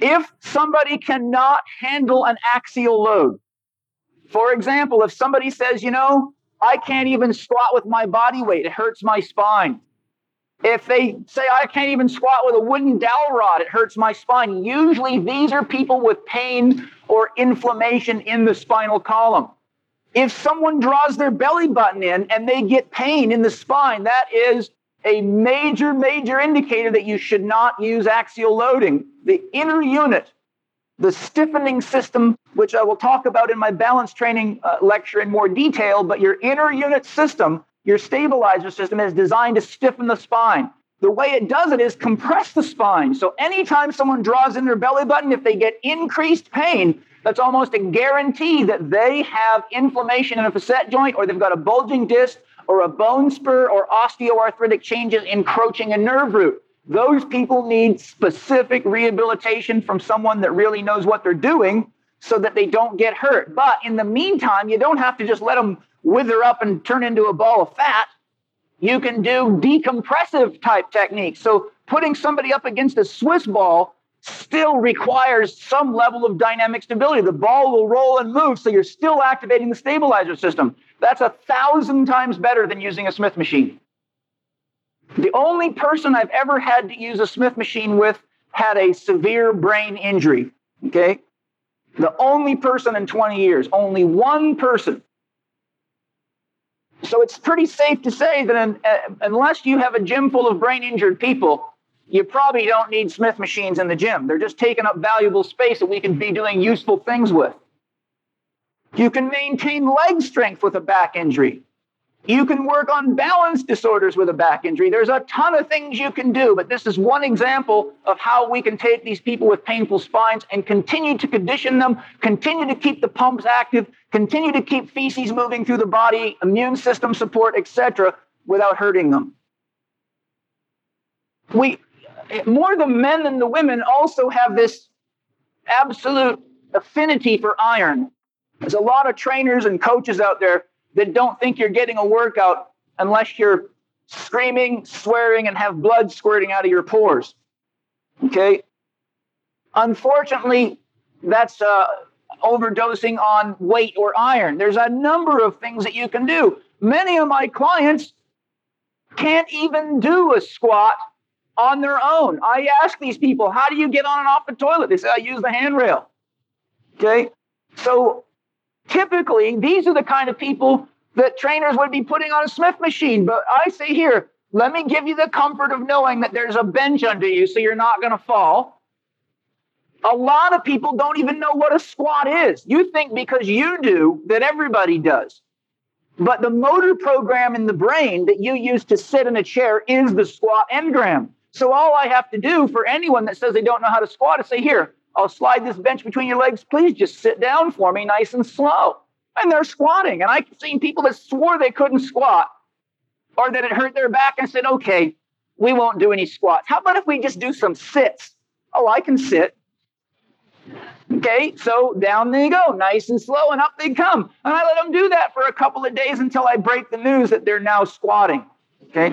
If somebody cannot handle an axial load, for example, if somebody says, I can't even squat with my body weight, it hurts my spine. If they say, I can't even squat with a wooden dowel rod, it hurts my spine. Usually these are people with pain or inflammation in the spinal column. If someone draws their belly button in and they get pain in the spine, that is a major, major indicator that you should not use axial loading. The inner unit, the stiffening system, which I will talk about in my balance training lecture in more detail, but your inner unit system, your stabilizer system, is designed to stiffen the spine. The way it does it is compress the spine. So anytime someone draws in their belly button, if they get increased pain, that's almost a guarantee that they have inflammation in a facet joint, or they've got a bulging disc, or a bone spur, or osteoarthritic changes encroaching a nerve root. Those people need specific rehabilitation from someone that really knows what they're doing so that they don't get hurt. But in the meantime, you don't have to just let them wither up and turn into a ball of fat. You can do decompressive type techniques. So putting somebody up against a Swiss ball still requires some level of dynamic stability. The ball will roll and move, so you're still activating the stabilizer system. That's 1,000 times better than using a Smith machine. The only person I've ever had to use a Smith machine with had a severe brain injury, okay? The only person in 20 years, only one person. So it's pretty safe to say that unless you have a gym full of brain-injured people, you probably don't need Smith machines in the gym. They're just taking up valuable space that we can be doing useful things with. You can maintain leg strength with a back injury. You can work on balance disorders with a back injury. There's a ton of things you can do, but this is one example of how we can take these people with painful spines and continue to condition them, continue to keep the pumps active, continue to keep feces moving through the body, immune system support, etc., without hurting them. More the men than the women also have this absolute affinity for iron. There's a lot of trainers and coaches out there that don't think you're getting a workout unless you're screaming, swearing, and have blood squirting out of your pores. Okay? Unfortunately, that's overdosing on weight or iron. There's a number of things that you can do. Many of my clients can't even do a squat on their own. I ask these people, how do you get on and off the toilet? They say, I use the handrail. Okay? So typically, these are the kind of people that trainers would be putting on a Smith machine. But I say here, let me give you the comfort of knowing that there's a bench under you so you're not going to fall. A lot of people don't even know what a squat is. You think because you do that everybody does. But the motor program in the brain that you use to sit in a chair is the squat engram. So all I have to do for anyone that says they don't know how to squat is say, here, I'll slide this bench between your legs. Please just sit down for me nice and slow. And they're squatting. And I've seen people that swore they couldn't squat or that it hurt their back and said, okay, we won't do any squats. How about if we just do some sits? Oh, I can sit. Okay, so down they go, nice and slow, and up they come. And I let them do that for a couple of days until I break the news that they're now squatting. Okay.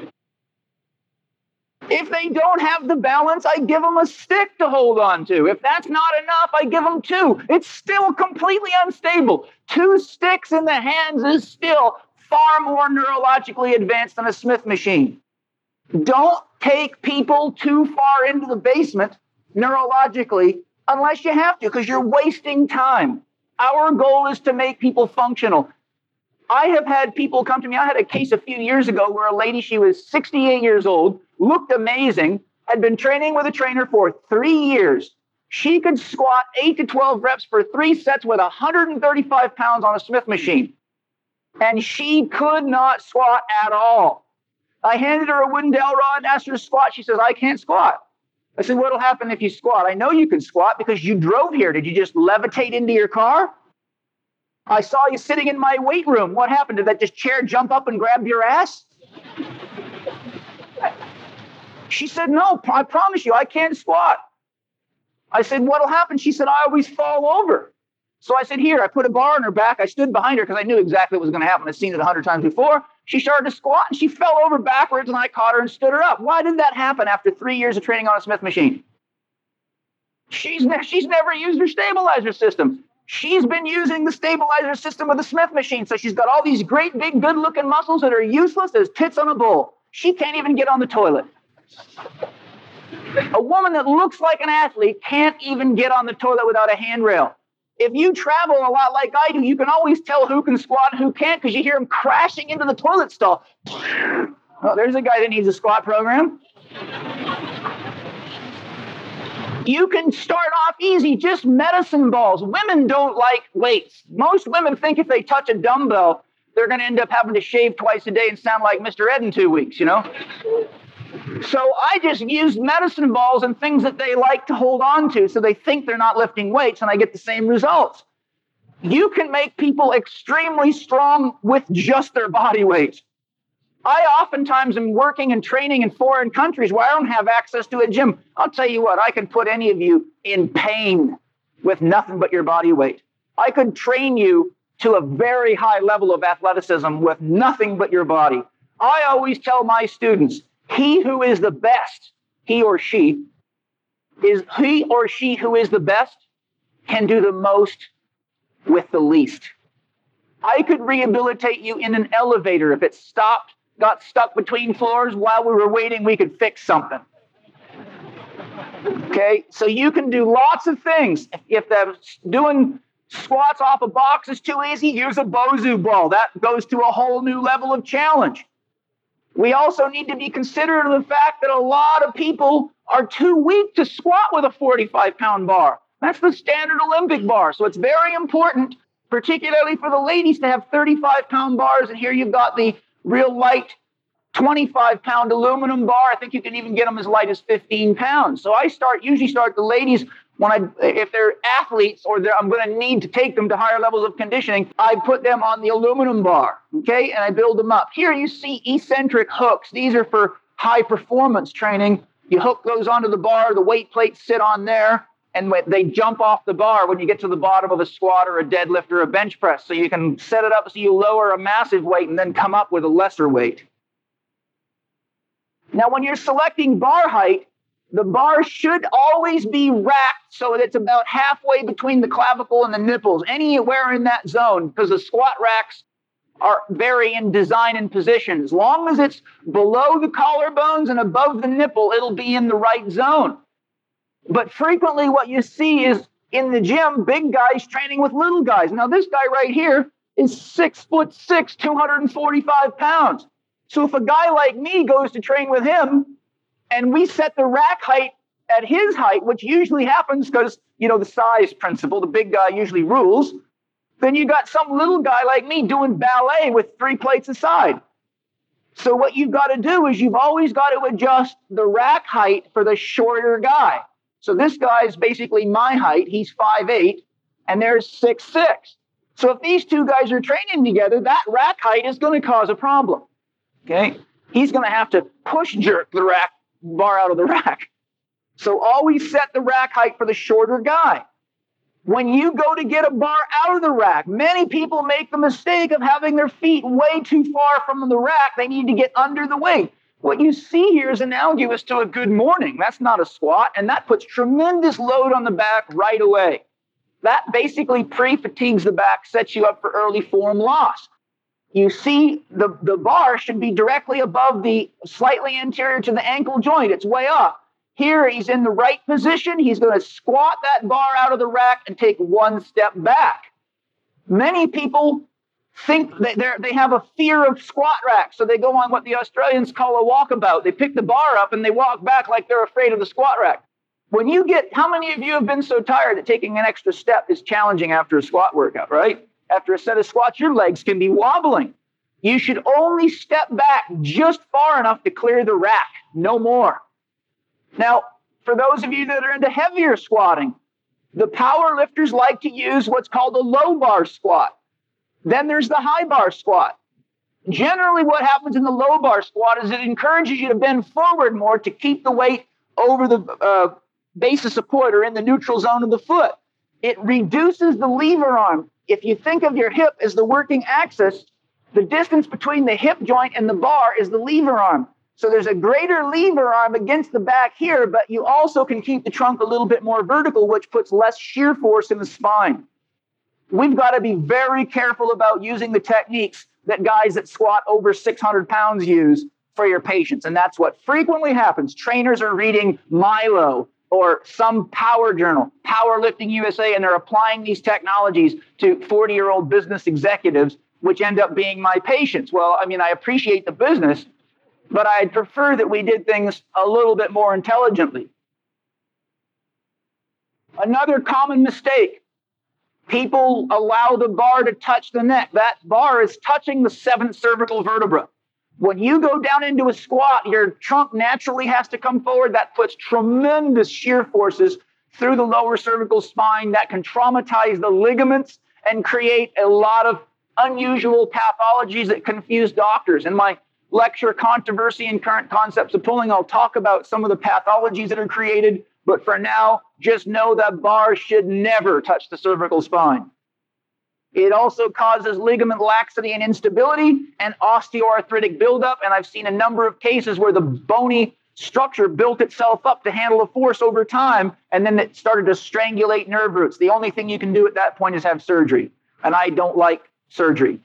If they don't have the balance, I give them a stick to hold on to. If that's not enough, I give them two. It's still completely unstable. 2 sticks in the hands is still far more neurologically advanced than a Smith machine. Don't take people too far into the basement neurologically unless you have to, because you're wasting time. Our goal is to make people functional. I have had people come to me. I had a case a few years ago where a lady, she was 68 years old, looked amazing, had been training with a trainer for 3 years. She could squat 8 to 12 reps for 3 sets with 135 pounds on a Smith machine. And she could not squat at all. I handed her a wooden dowel rod and asked her to squat. She says, I can't squat. I said, what'll happen if you squat? I know you can squat because you drove here. Did you just levitate into your car? I saw you sitting in my weight room. What happened? Did that just chair jump up and grab your ass? She said, no, I promise you, I can't squat. I said, what'll happen? She said, I always fall over. So I said, here, I put a bar on her back. I stood behind her because I knew exactly what was going to happen. I'd seen it 100 times before. She started to squat and she fell over backwards and I caught her and stood her up. Why did that happen after 3 years of training on a Smith machine? She's never used her stabilizer system. She's been using the stabilizer system of the Smith machine. So she's got all these great, big, good-looking muscles that are useless as tits on a bull. She can't even get on the toilet. A woman that looks like an athlete can't even get on the toilet without a handrail. If you travel a lot like I do, you can always tell who can squat and who can't because you hear them crashing into the toilet stall. Oh, there's a guy that needs a squat program. You can start off easy, just medicine balls. Women don't like weights. Most women think if they touch a dumbbell, they're going to end up having to shave twice a day and sound like Mr. Ed in 2 weeks, you know? So I just used medicine balls and things that they like to hold on to so they think they're not lifting weights, and I get the same results. You can make people extremely strong with just their body weight. I oftentimes am working and training in foreign countries where I don't have access to a gym. I'll tell you what, I can put any of you in pain with nothing but your body weight. I could train you to a very high level of athleticism with nothing but your body. I always tell my students, he who is the best, he or she who is the best can do the most with the least. I could rehabilitate you in an elevator. If it got stuck between floors while we were waiting, we could fix something. Okay, so you can do lots of things. If doing squats off a box is too easy, use a Bosu ball. That goes to a whole new level of challenge. We also need to be considerate of the fact that a lot of people are too weak to squat with a 45-pound bar. That's the standard Olympic bar. So it's very important, particularly for the ladies, to have 35-pound bars. And here you've got the real light 25-pound aluminum bar. I think you can even get them as light as 15 pounds. So I usually start the ladies if they're athletes or I'm going to need to take them to higher levels of conditioning, I put them on the aluminum bar, okay, and I build them up. Here you see eccentric hooks. These are for high performance training. You hook those onto the bar, the weight plates sit on there, and they jump off the bar when you get to the bottom of a squat or a deadlift or a bench press. So you can set it up so you lower a massive weight and then come up with a lesser weight. Now, when you're selecting bar height, the bar should always be racked so that it's about halfway between the clavicle and the nipples, anywhere in that zone, because the squat racks vary in design and position. As long as it's below the collarbones and above the nipple, it'll be in the right zone. But frequently what you see is in the gym, big guys training with little guys. Now, this guy right here is 6'6", 245 pounds. So if a guy like me goes to train with him, and we set the rack height at his height, which usually happens because, the size principle, the big guy usually rules, then you got some little guy like me doing ballet with 3 plates aside. So what you've got to do is you've always got to adjust the rack height for the shorter guy. So this guy is basically my height. He's 5'8", and there's 6'6". So if these two guys are training together, that rack height is going to cause a problem. Okay? He's going to have to push jerk the rack bar out of the rack. So always set the rack height for the shorter guy. When you go to get a bar out of the rack, many people make the mistake of having their feet way too far from the rack. They need to get under the weight. What you see here is analogous to a good morning. That's not a squat, and that puts tremendous load on the back right away. That basically pre-fatigues the back, sets you up for early form loss. You see the bar should be directly above slightly anterior to the ankle joint. It's way up. Here, he's in the right position. He's going to squat that bar out of the rack and take one step back. Many people think that they have a fear of squat racks, so they go on what the Australians call a walkabout. They pick the bar up and they walk back like they're afraid of the squat rack. How many of you have been so tired that taking an extra step is challenging after a squat workout, right? After a set of squats, your legs can be wobbling. You should only step back just far enough to clear the rack, no more. Now, for those of you that are into heavier squatting, the power lifters like to use what's called a low bar squat. Then there's the high bar squat. Generally, what happens in the low bar squat is it encourages you to bend forward more to keep the weight over the base of support or in the neutral zone of the foot. It reduces the lever arm. If you think of your hip as the working axis, the distance between the hip joint and the bar is the lever arm. So there's a greater lever arm against the back here, but you also can keep the trunk a little bit more vertical, which puts less shear force in the spine. We've got to be very careful about using the techniques that guys that squat over 600 pounds use for your patients. And that's what frequently happens. Trainers are reading Milo or some power journal, Powerlifting USA, and they're applying these technologies to 40-year-old business executives, which end up being my patients. Well, I mean, I appreciate the business, but I'd prefer that we did things a little bit more intelligently. Another common mistake. People allow the bar to touch the neck. That bar is touching the 7th cervical vertebra. When you go down into a squat, your trunk naturally has to come forward. That puts tremendous shear forces through the lower cervical spine that can traumatize the ligaments and create a lot of unusual pathologies that confuse doctors. In my lecture, Controversy and Current Concepts of Pulling, I'll talk about some of the pathologies that are created. But for now, just know that bar should never touch the cervical spine. It also causes ligament laxity and instability and osteoarthritic buildup. And I've seen a number of cases where the bony structure built itself up to handle a force over time, and then it started to strangulate nerve roots. The only thing you can do at that point is have surgery. And I don't like surgery.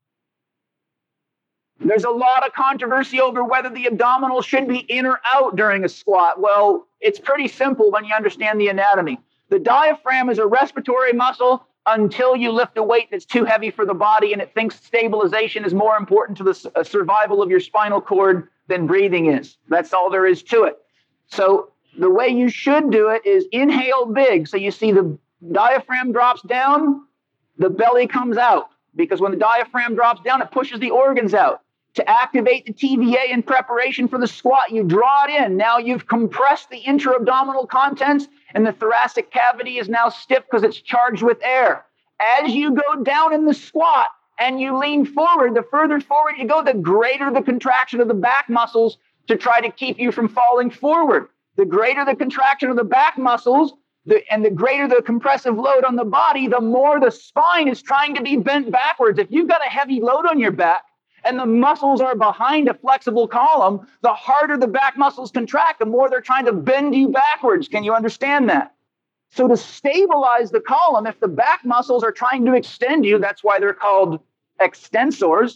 There's a lot of controversy over whether the abdominal should be in or out during a squat. Well, it's pretty simple when you understand the anatomy. The diaphragm is a respiratory muscle until you lift a weight that's too heavy for the body, and it thinks stabilization is more important to the survival of your spinal cord than breathing is. That's all there is to it. So the way you should do it is inhale big. So you see the diaphragm drops down, the belly comes out. Because when the diaphragm drops down, it pushes the organs out. To activate the TVA in preparation for the squat, you draw it in. Now you've compressed the intra-abdominal contents, and the thoracic cavity is now stiff because it's charged with air. As you go down in the squat and you lean forward, the further forward you go, the greater the contraction of the back muscles to try to keep you from falling forward. The greater the contraction of the back muscles, and the greater the compressive load on the body, the more the spine is trying to be bent backwards. If you've got a heavy load on your back and the muscles are behind a flexible column, the harder the back muscles contract, the more they're trying to bend you backwards. Can you understand that? So to stabilize the column, if the back muscles are trying to extend you, that's why they're called extensors,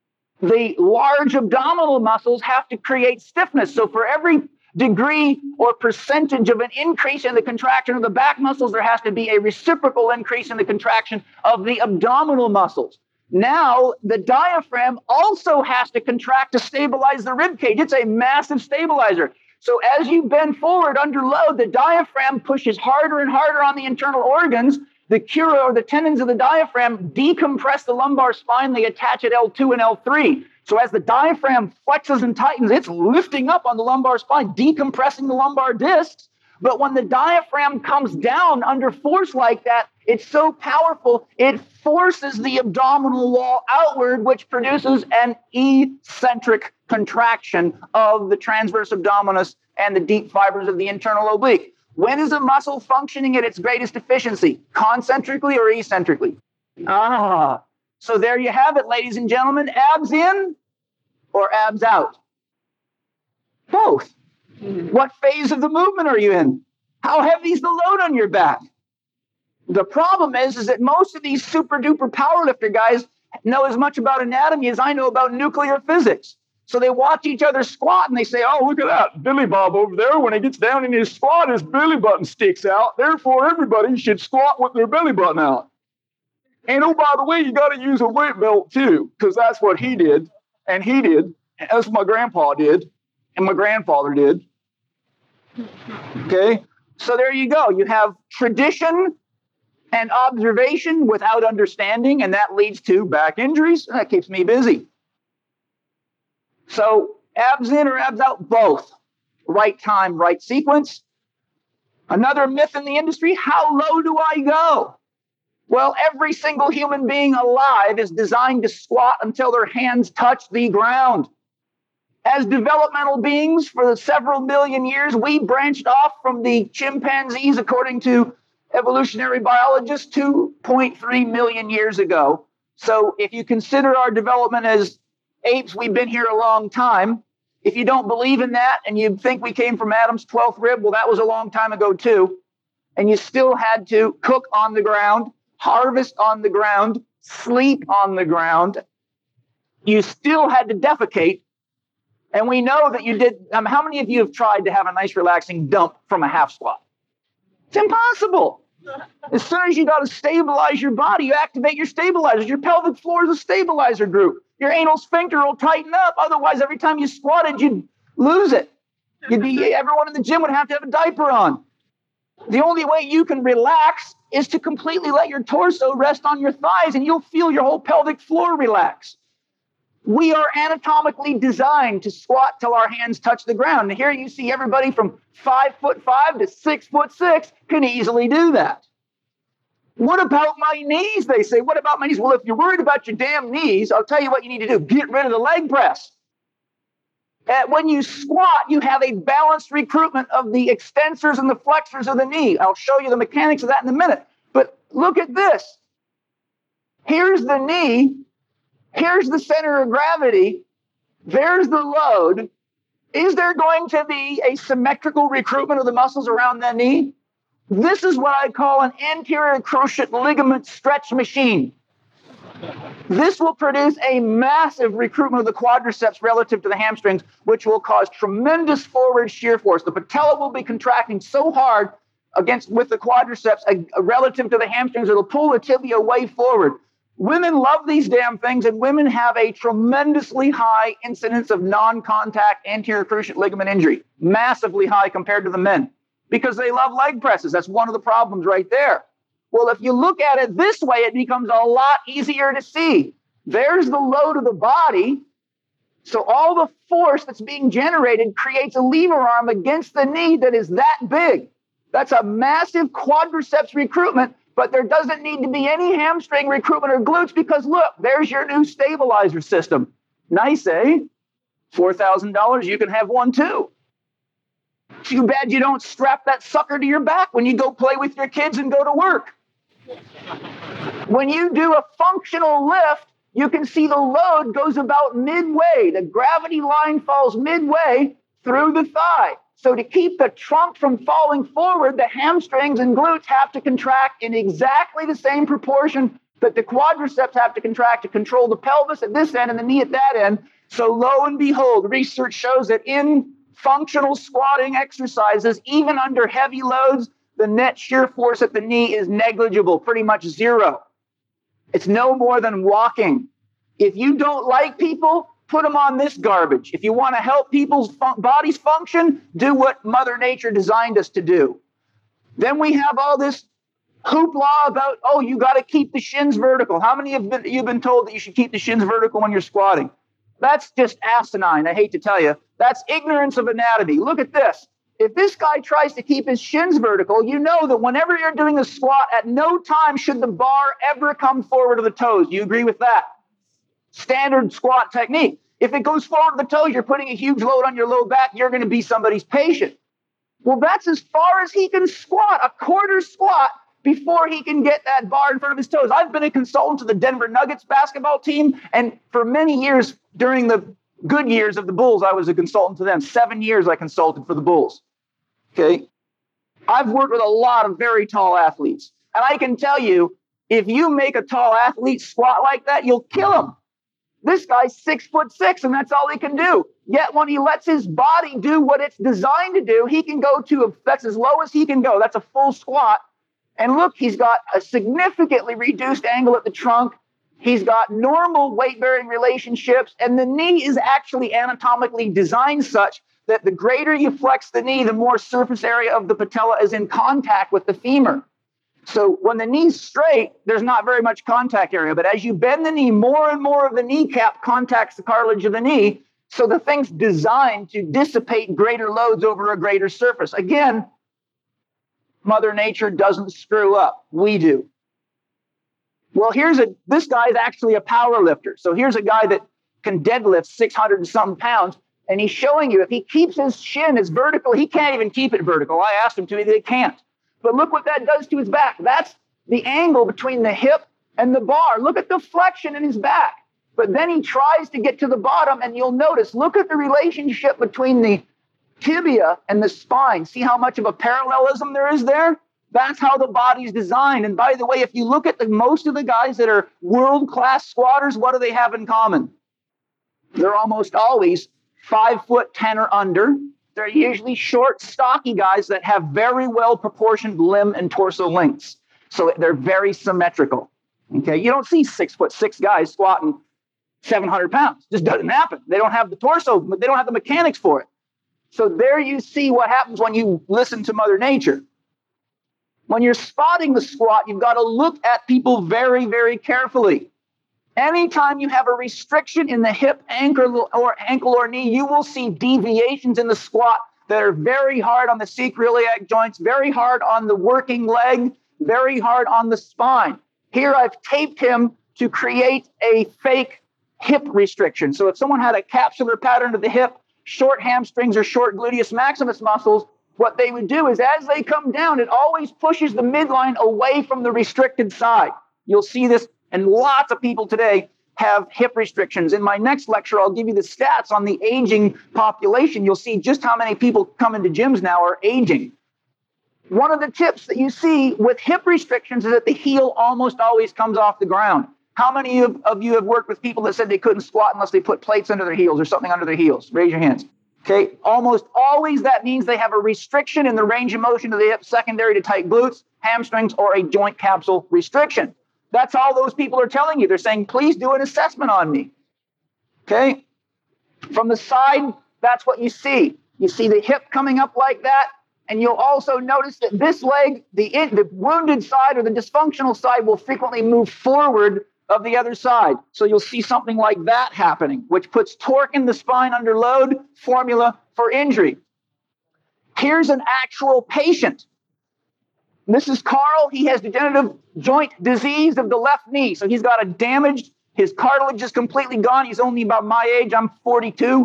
the large abdominal muscles have to create stiffness. So for every degree or percentage of an increase in the contraction of the back muscles, there has to be a reciprocal increase in the contraction of the abdominal muscles. Now, the diaphragm also has to contract to stabilize the rib cage. It's a massive stabilizer. So as you bend forward under load, the diaphragm pushes harder and harder on the internal organs. The cura, or the tendons of the diaphragm, decompress the lumbar spine. They attach at L2 and L3. So as the diaphragm flexes and tightens, it's lifting up on the lumbar spine, decompressing the lumbar discs. But when the diaphragm comes down under force like that, it's so powerful, it forces the abdominal wall outward, which produces an eccentric contraction of the transverse abdominis and the deep fibers of the internal oblique. When is a muscle functioning at its greatest efficiency? Concentrically or eccentrically? So there you have it, ladies and gentlemen. Abs in or abs out? Both. What phase of the movement are you in? How heavy is the load on your back? The problem is that most of these super duper powerlifter guys know as much about anatomy as I know about nuclear physics. So they watch each other squat and they say, oh, look at that Billy Bob over there. When he gets down in his squat, his belly button sticks out. Therefore, everybody should squat with their belly button out. And oh, by the way, you got to use a weight belt too, because that's what he did. And he did. That's what my grandpa did. And my grandfather did. Okay? So there you go. You have tradition and observation without understanding, and that leads to back injuries. That keeps me busy. So abs in or abs out? Both. Right time, right sequence. Another myth in the industry, how low do I go? Well, every single human being alive is designed to squat until their hands touch the ground. As developmental beings for several million years, we branched off from the chimpanzees, according to evolutionary biologists, 2.3 million years ago. So if you consider our development as apes, we've been here a long time. If you don't believe in that and you think we came from Adam's 12th rib, well, that was a long time ago too. And you still had to cook on the ground, harvest on the ground, sleep on the ground. You still had to defecate. And we know that you did. How many of you have tried to have a nice relaxing dump from a half squat? It's impossible. As soon as you got to stabilize your body, you activate your stabilizers. Your pelvic floor is a stabilizer group. Your anal sphincter will tighten up. Otherwise, every time you squatted, you'd lose it. Everyone in the gym would have to have a diaper on. The only way you can relax is to completely let your torso rest on your thighs, and you'll feel your whole pelvic floor relax. We are anatomically designed to squat till our hands touch the ground. And here you see everybody from 5'5" to 6'6" can easily do that. What about my knees? They say, what about my knees? Well, if you're worried about your damn knees, I'll tell you what you need to do. Get rid of the leg press. When you squat, you have a balanced recruitment of the extensors and the flexors of the knee. I'll show you the mechanics of that in a minute. But look at this. Here's the knee. Here's the center of gravity. There's the load. Is there going to be a symmetrical recruitment of the muscles around that knee? This is what I call an anterior cruciate ligament stretch machine. This will produce a massive recruitment of the quadriceps relative to the hamstrings, which will cause tremendous forward shear force. The patella will be contracting so hard with the quadriceps relative to the hamstrings, it'll pull the tibia way forward. Women love these damn things, and women have a tremendously high incidence of non-contact anterior cruciate ligament injury, massively high compared to the men, because they love leg presses. That's one of the problems right there. Well, if you look at it this way, it becomes a lot easier to see. There's the load of the body. So all the force that's being generated creates a lever arm against the knee that is that big. That's a massive quadriceps recruitment. But there doesn't need to be any hamstring recruitment or glutes because, look, there's your new stabilizer system. Nice, eh? $4,000, you can have one too. Too bad you don't strap that sucker to your back when you go play with your kids and go to work. When you do a functional lift, you can see the load goes about midway. The gravity line falls midway through the thigh. So to keep the trunk from falling forward, the hamstrings and glutes have to contract in exactly the same proportion that the quadriceps have to contract to control the pelvis at this end and the knee at that end. So lo and behold, research shows that in functional squatting exercises, even under heavy loads, the net shear force at the knee is negligible, pretty much zero. It's no more than walking. If you don't like people, put them on this garbage. If you want to help people's bodies function, do what Mother Nature designed us to do. Then we have all this hoopla about, you got to keep the shins vertical. How many of you've been told that you should keep the shins vertical when you're squatting? That's just asinine, I hate to tell you. That's ignorance of anatomy. Look at this. If this guy tries to keep his shins vertical, you know that whenever you're doing a squat, at no time should the bar ever come forward to the toes. Do you agree with that? Standard squat technique. If it goes forward to the toes, you're putting a huge load on your low back, you're going to be somebody's patient. Well, that's as far as he can squat, a quarter squat, before he can get that bar in front of his toes. I've been a consultant to the Denver Nuggets basketball team, and for many years, during the good years of the Bulls, I was a consultant to them. 7 years I consulted for the Bulls. Okay? I've worked with a lot of very tall athletes, and I can tell you, if you make a tall athlete squat like that, you'll kill him. This guy's 6'6", and that's all he can do. Yet when he lets his body do what it's designed to do, he can go that's as low as he can go. That's a full squat. And look, he's got a significantly reduced angle at the trunk. He's got normal weight-bearing relationships, and the knee is actually anatomically designed such that the greater you flex the knee, the more surface area of the patella is in contact with the femur. So when the knee's straight, there's not very much contact area. But as you bend the knee, more and more of the kneecap contacts the cartilage of the knee. So the thing's designed to dissipate greater loads over a greater surface. Again, Mother Nature doesn't screw up. We do. Well, this guy is actually a power lifter. So here's a guy that can deadlift 600 and something pounds. And he's showing you if he keeps his shin as vertical, he can't even keep it vertical. I asked him to, he can't. But look what that does to his back. That's the angle between the hip and the bar. Look at the flexion in his back. But then he tries to get to the bottom, and you'll notice, look at the relationship between the tibia and the spine. See how much of a parallelism there is there? That's how the body's designed. And by the way, if you look at most of the guys that are world-class squatters, what do they have in common? They're almost always 5'10" or under. They're usually short, stocky guys that have very well-proportioned limb and torso lengths. So they're very symmetrical. Okay, you don't see 6'6" guys squatting 700 pounds. Just doesn't happen. They don't have the torso, but they don't have the mechanics for it. So there you see what happens when you listen to Mother Nature. When you're spotting the squat, you've got to look at people very, very carefully. Anytime you have a restriction in the hip, ankle, or knee, you will see deviations in the squat that are very hard on the sacroiliac joints, very hard on the working leg, very hard on the spine. Here I've taped him to create a fake hip restriction. So if someone had a capsular pattern to the hip, short hamstrings or short gluteus maximus muscles, what they would do is as they come down, it always pushes the midline away from the restricted side. You'll see this, and lots of people today have hip restrictions. In my next lecture, I'll give you the stats on the aging population. You'll see just how many people come into gyms now are aging. One of the tips that you see with hip restrictions is that the heel almost always comes off the ground. How many of you have worked with people that said they couldn't squat unless they put plates under their heels or something under their heels? Raise your hands. Okay, almost always that means they have a restriction in the range of motion of the hip secondary to tight glutes, hamstrings, or a joint capsule restriction. That's all those people are telling you. They're saying, please do an assessment on me. Okay, from the side, that's what you see. You see the hip coming up like that. And you'll also notice that this leg, the wounded side or the dysfunctional side, will frequently move forward of the other side. So you'll see something like that happening, which puts torque in the spine under load, formula for injury. Here's an actual patient. This is Carl. He has degenerative joint disease of the left knee. So he's got a damaged, his cartilage is completely gone. He's only about my age. I'm 42.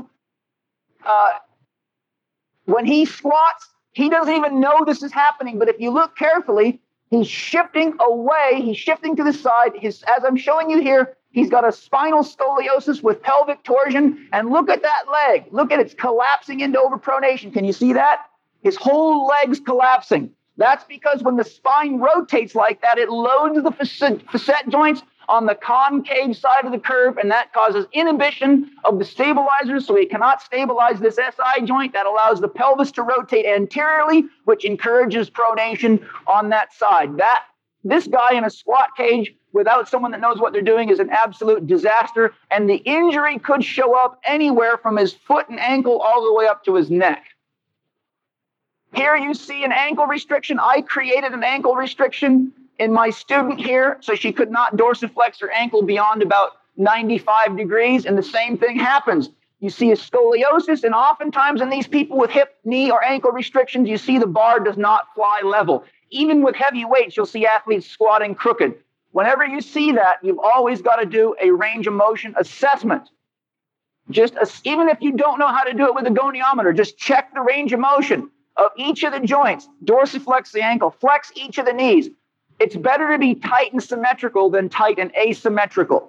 When he squats, he doesn't even know this is happening. But if you look carefully, he's shifting away. He's shifting to the side. As I'm showing you here, he's got a spinal scoliosis with pelvic torsion. And look at that leg. Look at it's collapsing into overpronation. Can you see that? His whole leg's collapsing. That's because when the spine rotates like that, it loads the facet joints on the concave side of the curve, and that causes inhibition of the stabilizers, so he cannot stabilize this SI joint. That allows the pelvis to rotate anteriorly, which encourages pronation on that side. This guy in a squat cage without someone that knows what they're doing is an absolute disaster, and the injury could show up anywhere from his foot and ankle all the way up to his neck. Here you see an ankle restriction. I created an ankle restriction in my student here, so she could not dorsiflex her ankle beyond about 95 degrees, and the same thing happens. You see a scoliosis, and oftentimes in these people with hip, knee, or ankle restrictions, you see the bar does not fly level. Even with heavy weights, you'll see athletes squatting crooked. Whenever you see that, you've always got to do a range of motion assessment. Even if you don't know how to do it with a goniometer, just check the range of motion of each of the joints. Dorsiflex the ankle, flex each of the knees. It's better to be tight and symmetrical than tight and asymmetrical.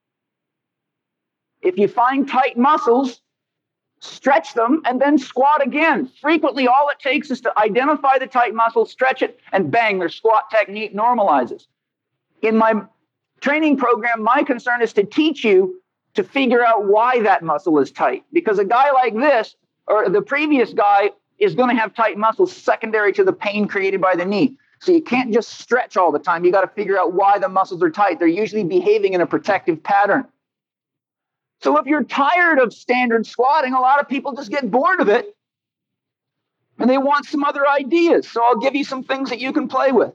If you find tight muscles, stretch them and then squat again. Frequently, all it takes is to identify the tight muscle, stretch it, and bang, their squat technique normalizes. In my training program, my concern is to teach you to figure out why that muscle is tight. Because a guy like this, or the previous guy, is going to have tight muscles secondary to the pain created by the knee. So you can't just stretch all the time. You got to figure out why the muscles are tight. They're usually behaving in a protective pattern. So if you're tired of standard squatting, a lot of people just get bored of it and they want some other ideas. So I'll give you some things that you can play with.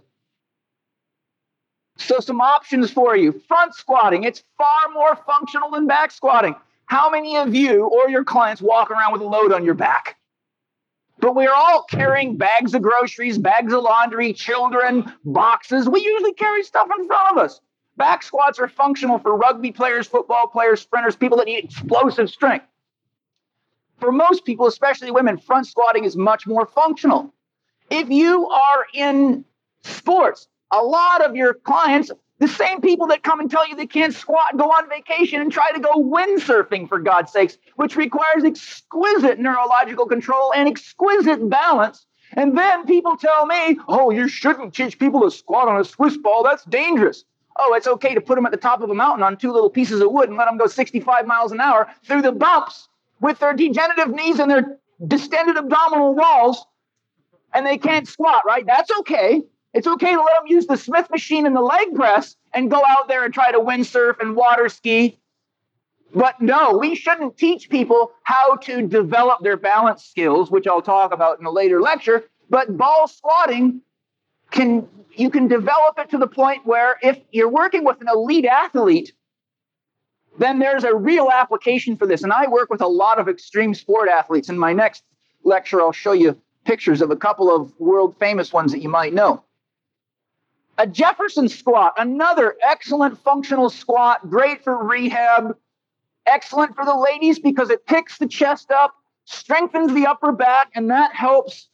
So some options for you. Front squatting. It's far more functional than back squatting. How many of you or your clients walk around with a load on your back? But we're all carrying bags of groceries, bags of laundry, children, boxes. We usually carry stuff in front of us. Back squats are functional for rugby players, football players, sprinters, people that need explosive strength. For most people, especially women, front squatting is much more functional. If you are in sports, a lot of your clients The same people that come and tell you they can't squat go on vacation and try to go windsurfing, for God's sakes, which requires exquisite neurological control and exquisite balance. And then people tell me, oh, you shouldn't teach people to squat on a Swiss ball. That's dangerous. Oh, it's okay to put them at the top of a mountain on two little pieces of wood and let them go 65 miles an hour through the bumps with their degenerative knees and their distended abdominal walls, and they can't squat, right? That's okay. It's okay to let them use the Smith machine and the leg press and go out there and try to windsurf and water ski. But no, we shouldn't teach people how to develop their balance skills, which I'll talk about in a later lecture. But ball squatting, you can develop it to the point where if you're working with an elite athlete, then there's a real application for this. And I work with a lot of extreme sport athletes. In my next lecture, I'll show you pictures of a couple of world famous ones that you might know. A Jefferson squat, another excellent functional squat, great for rehab, excellent for the ladies because it picks the chest up, strengthens the upper back, and that helps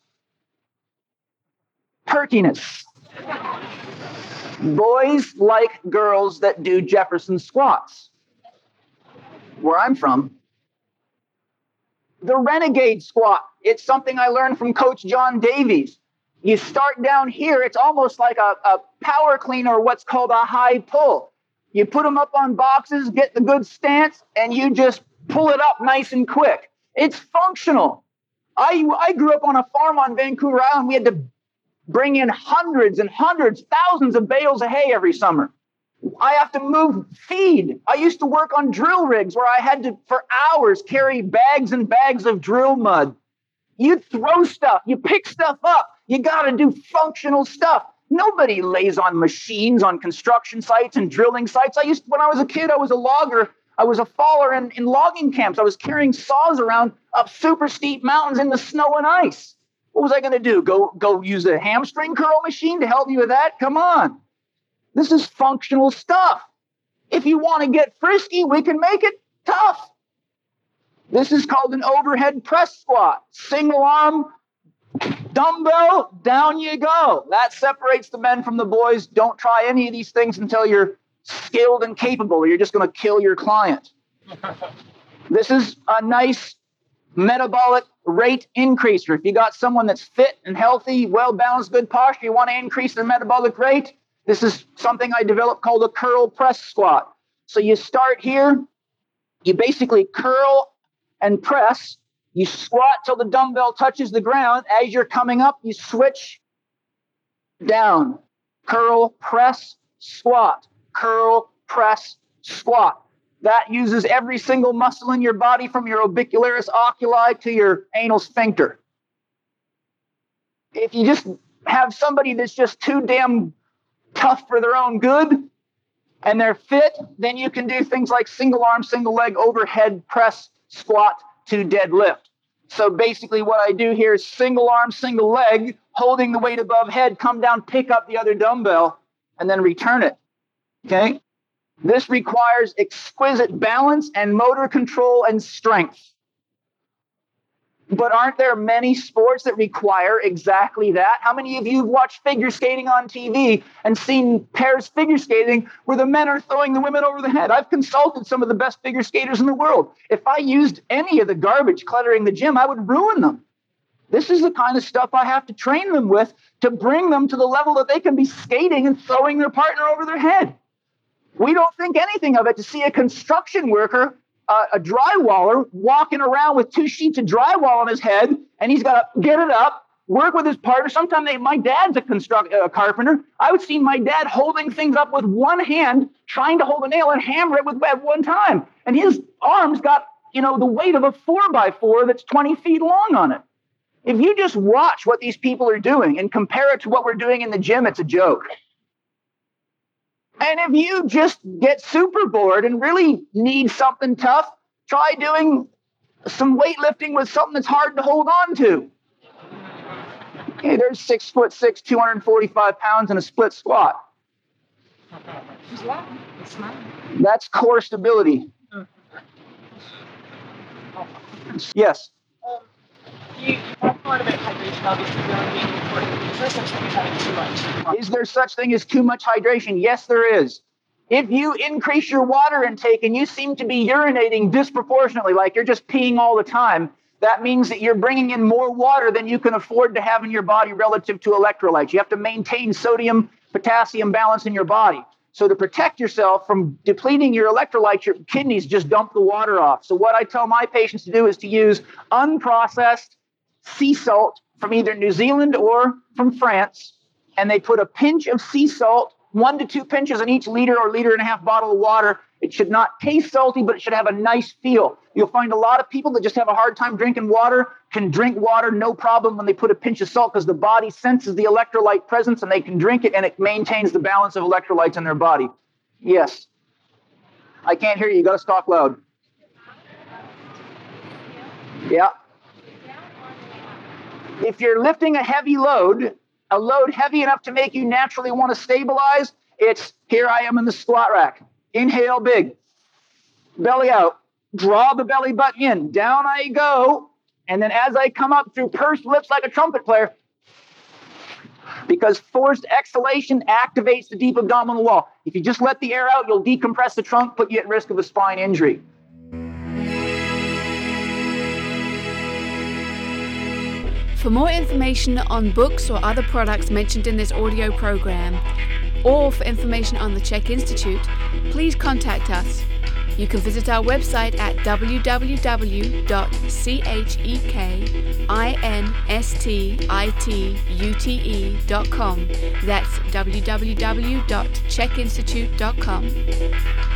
perkiness. Boys like girls that do Jefferson squats. Where I'm from, the renegade squat, it's something I learned from Coach John Davies. You start down here, it's almost like a power clean or what's called a high pull. You put them up on boxes, get the good stance, and you just pull it up nice and quick. It's functional. I grew up on a farm on Vancouver Island. We had to bring in hundreds and hundreds, thousands of bales of hay every summer. I have to move feed. I used to work on drill rigs where I had to, for hours, carry bags and bags of drill mud. You throw stuff, you pick stuff up. You got to do functional stuff. Nobody lays on machines on construction sites and drilling sites. When I was a kid, I was a logger. I was a faller in logging camps. I was carrying saws around up super steep mountains in the snow and ice. What was I going to do? Go use a hamstring curl machine to help me with that? Come on. This is functional stuff. If you want to get frisky, we can make it tough. This is called an overhead press squat. Single arm, dumbbell, down you go. That separates the men from the boys. Don't try any of these things until you're skilled and capable, or you're just going to kill your client. This is a nice metabolic rate increaser. If you got someone that's fit and healthy, well-balanced, good posture, you want to increase their metabolic rate, this is something I developed called a curl press squat. So you start here, you basically curl and press, you squat till the dumbbell touches the ground. As you're coming up, you switch down. Curl, press, squat. Curl, press, squat. That uses every single muscle in your body from your orbicularis oculi to your anal sphincter. If you just have somebody that's just too damn tough for their own good and they're fit, then you can do things like single arm, single leg, overhead press, squat to deadlift. So basically what I do here is single arm, single leg, holding the weight above head, come down, pick up the other dumbbell, and then return it. Okay? This requires exquisite balance and motor control and strength. But aren't there many sports that require exactly that? How many of you have watched figure skating on TV and seen pairs figure skating where the men are throwing the women over the head? I've consulted some of the best figure skaters in the world. If I used any of the garbage cluttering the gym, I would ruin them. This is the kind of stuff I have to train them with to bring them to the level that they can be skating and throwing their partner over their head. We don't think anything of it to see a construction worker, a drywaller, walking around with 2 sheets of drywall on his head, and he's got to get it up, work with his partner. Sometimes my dad's a carpenter. I've seen my dad holding things up with one hand, trying to hold a nail and hammer it at one time. And his arms got, the weight of a 4x4 that's 20 feet long on it. If you just watch what these people are doing and compare it to what we're doing in the gym, it's a joke. And if you just get super bored and really need something tough, try doing some weightlifting with something that's hard to hold on to. Okay, there's 6'6", 245 pounds in a split squat. That's core stability. Yes. You talked a lot about hydration, obviously, really being important. Is there such thing as having too much? Is there such thing as too much hydration? Yes, there is. If you increase your water intake and you seem to be urinating disproportionately, like you're just peeing all the time, that means that you're bringing in more water than you can afford to have in your body relative to electrolytes. You have to maintain sodium, potassium balance in your body. So to protect yourself from depleting your electrolytes, your kidneys just dump the water off. So what I tell my patients to do is to use unprocessed sea salt from either New Zealand or from France, and they put a pinch of sea salt, 1 to 2 pinches in each liter or liter and a half bottle of water. It should not taste salty, but it should have a nice feel. You'll find a lot of people that just have a hard time drinking water can drink water no problem when they put a pinch of salt, because the body senses the electrolyte presence and they can drink it, and it maintains the balance of electrolytes in their body. Yes. I can't hear you. You got to talk loud. Yeah. If you're lifting a heavy load, a load heavy enough to make you naturally want to stabilize, it's here I am in the squat rack. Inhale big, belly out, draw the belly button in, down I go, and then as I come up through pursed lips like a trumpet player, because forced exhalation activates the deep abdominal wall. If you just let the air out, you'll decompress the trunk, put you at risk of a spine injury. For more information on books or other products mentioned in this audio program, or for information on the CHEK Institute, please contact us. You can visit our website at www.chekinstitute.com. That's www.chekinstitute.com.